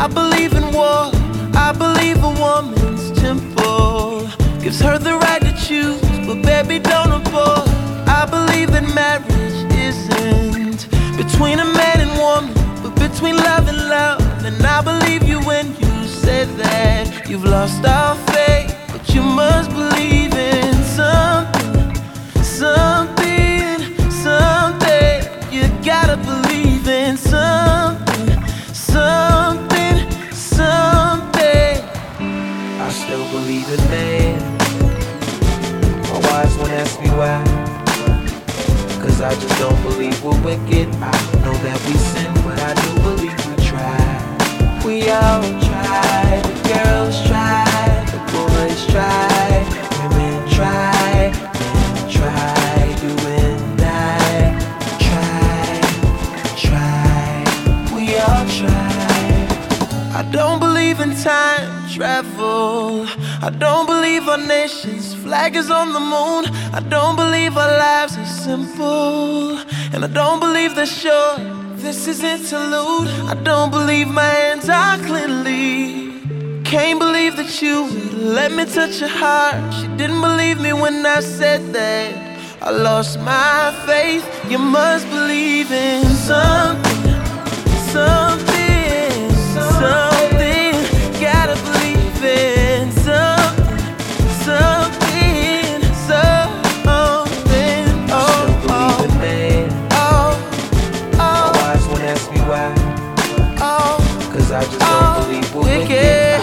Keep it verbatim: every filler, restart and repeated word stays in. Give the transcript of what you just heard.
I believe in war, I believe a woman's temple gives her the right to choose, but baby don't abort. I believe that marriage isn't between a man and woman, but between love and love. And I believe you when you say that you've lost all faith, but you must believe in something, something, something. You gotta believe in something, something, something. I still believe in man. My wise one ask me why, cause I just don't believe we're wicked. I know that we sin, but I do believe we try. We all try, the girls try, the boys try, women try, men try, you and I try, try, we all try. I don't believe in time travel, I don't believe our nation's flag is on the moon, I don't believe our lives are simple, and I don't believe they're short. This is interlude. I don't believe my hands are cleanly. Can't believe that you would let me touch your heart. She didn't believe me when I said that I lost my faith. You must believe in something, something, something. Gotta believe in something, something, something. Oh, oh, man. Ask me why, oh, cause I just don't believe we're wicked.